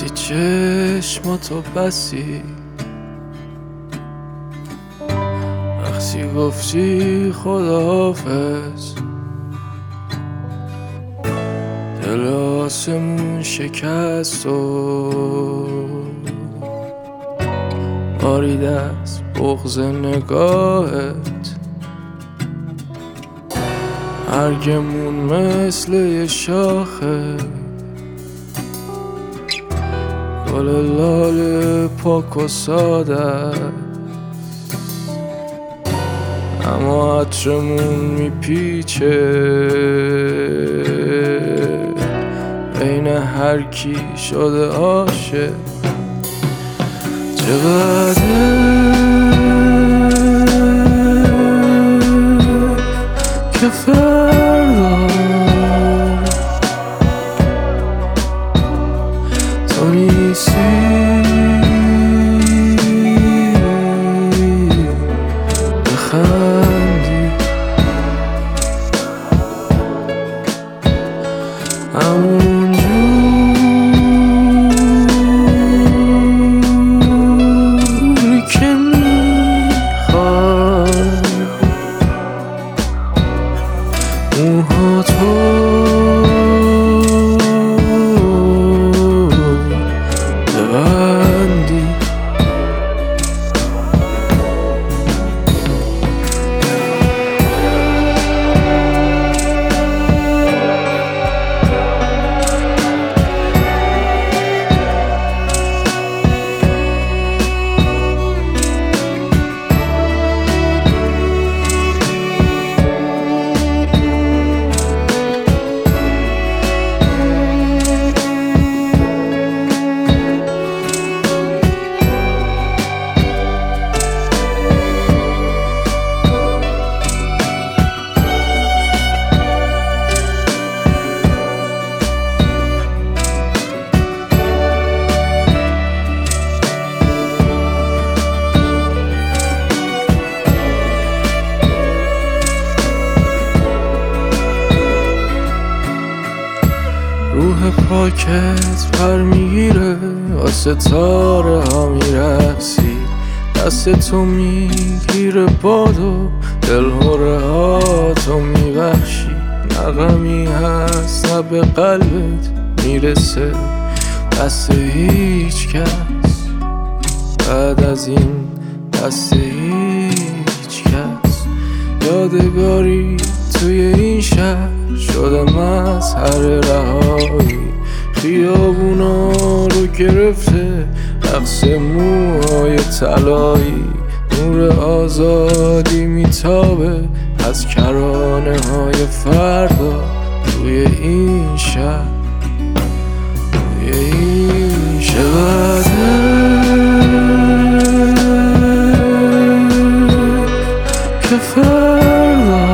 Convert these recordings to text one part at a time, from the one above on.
بسی چشماتو بسی، وقتی گفتی خداحافظ دل آسمون شکست و مارید از بغض نگاهت. مرگمون مثل یه شاخه گل لال پاک و ساده، اما عطرمون میپیچه بین هر کی شده عاشق. چقدر که فردا تو نیستی، بخندی همونجوری که میخوای. موهاتو ببندی، روح پاکت پر میگیره، واسه ستاره ها میرقصی، دست تو میگیره بادو، دلهوره ها تو میبخشی. نغمی هست نه به قلبت میرسه دست هیچ کس، بعد از این دست هیچ کس. یادگاری توی این شهر شده مظهر رهایی، خیابونا رو گرفته رقص موهای طلایی. نور آزادی میتابه از کرانه های فردا توی این شهر، توی این شهر. که فردا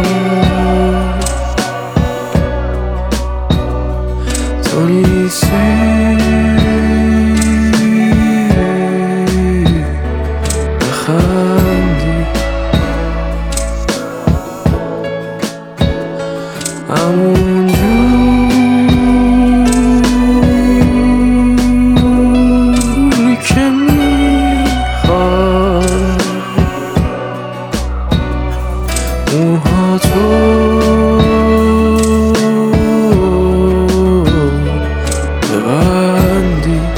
تو نیستی، بخندی همونجوری که میخوای. موهاتو ببندی